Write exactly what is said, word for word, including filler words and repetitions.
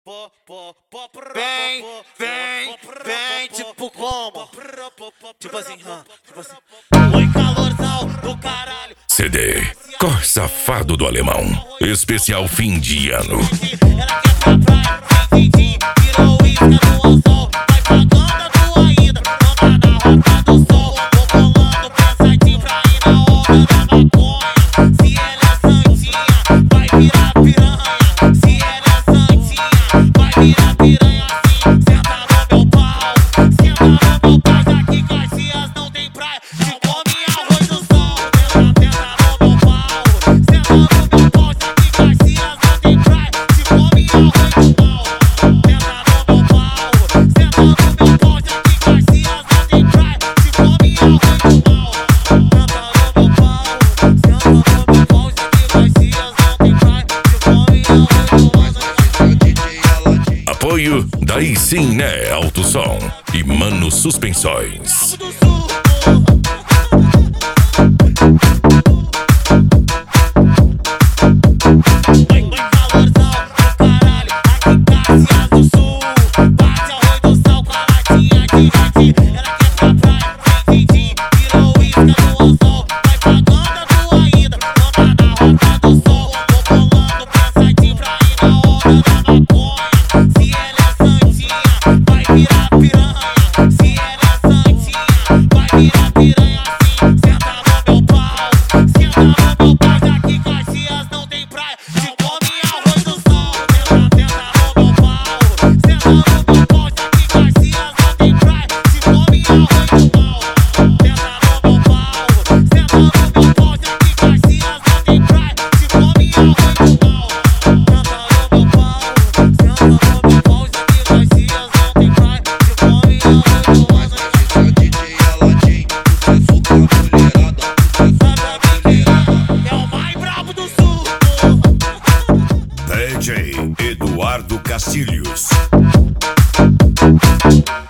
Vem, vem, vem, tipo como? Tipo assim, hã, tipo assim. Oi, calorzão do caralho. C D Cor Safado do Alemão. Especial fim de ano. Ela quer pra praia, vem quentinho, virou isca do anzol. Vai pagando a tua ainda, anda na rota do sol. Vou bolando pensadinho pra ir na onda da maconha. Se ela é santinha, vai virar piranha. Se ela é santinha, vai virar piranha assim. Senta no meu pau, senta no meu pau. Já que Caxias não tem praia, te come arroz do sol. Senta, senta no meu pau, senta no meu pau. Já que Caxias não tem praia, te come arroz do sol. Senta no meu pau, senta no meu pau. Já que Caxias não tem praia, te come arroz do sol. Senta no meu pau, senta no meu pau. Já que Caxias não tem praia, te come arroz do sol. Apoio Daí Sim Né Alto Som e Mano Suspensões. Do sul. Oi, oi, calorzão do caralho, aqui Caxias do Sul. Bate arroz do sal com a latinha de vinte. Ela quer pra praia, vem quentinho, virou isca do anzol. Vai pagando a tua ainda, anda na rota do sol. Vou bolando pensadinho pra ir na onda da maconha. Se ela é santinha, vai virar piranha. Se ela é santinha, vai virar piranha assim. Senta no meu pau, senta no meu pau. Já que Caxias não tem praia, te come arroz do sol. Senta, senta no meu pau, senta no meu pau. Já que Caxias não tem praia, te come arroz do sol. Senta no meu pau, senta no meu pau. Já que Caxias não tem praia, te come arroz do sol. Senta no meu pau, senta no meu pau. Já que Caxias não tem praia, te come arroz do sol. É o mais brabo do sul. D J Eduardo Castilhos.